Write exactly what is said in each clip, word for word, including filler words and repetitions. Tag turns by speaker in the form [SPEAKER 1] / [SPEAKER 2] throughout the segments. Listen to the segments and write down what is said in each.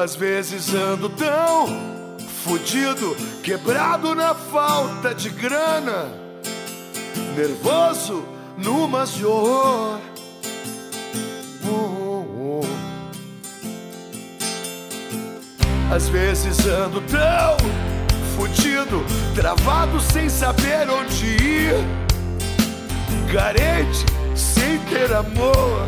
[SPEAKER 1] Às vezes ando tão fudido, quebrado na falta de grana, nervoso numas de horror. uh, uh. Às vezes ando tão fudido, travado sem saber onde ir, carente sem ter amor.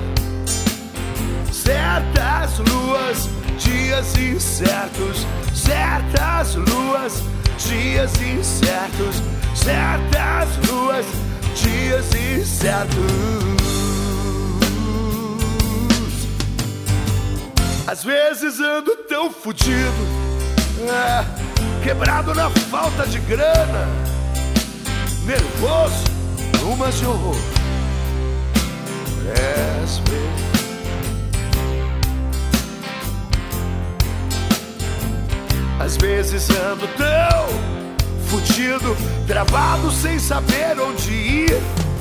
[SPEAKER 1] Certas luas, dias incertos, certas luas, dias incertos, certas luas, dias incertos. Às vezes ando tão fudido, é, quebrado na falta de grana, nervoso numas de horror. Às vezes Às vezes ando tão fudido, travado sem saber onde ir,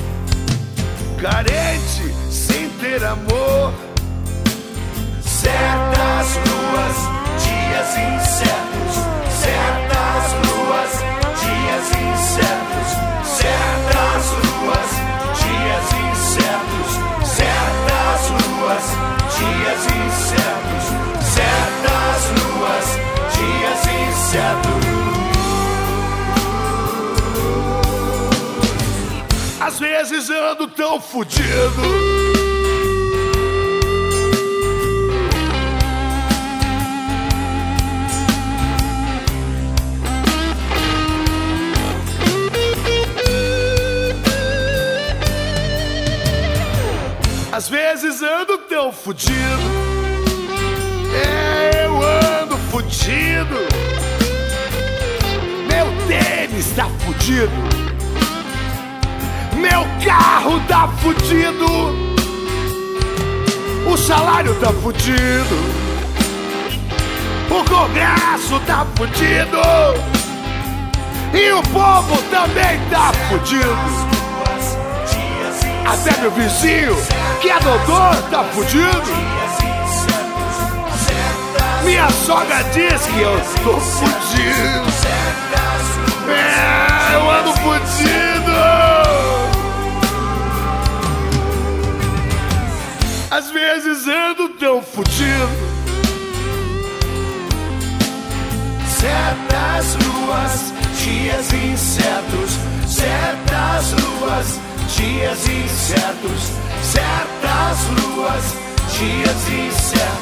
[SPEAKER 1] carente sem ter amor. Certas luas, dias incertos, certas luas, dias incertos, certas luas, dias incertos, certas luas, dias incertos, certas luas, dias incertos. Às vezes ando tão fudido, às vezes ando tão fudido, é, eu ando fudido. Meu tênis tá fudido, meu carro tá fudido, o salário tá fudido, o congresso tá fudido e o povo também tá fudido. Até meu vizinho, que é doutor, tá fudido. Minha sogra diz que eu tô fudido. É, eu ando fudido. Às vezes ando tão fudido. Certas luas, dias incertos, certas luas, dias incertos, certas luas, dias incertos.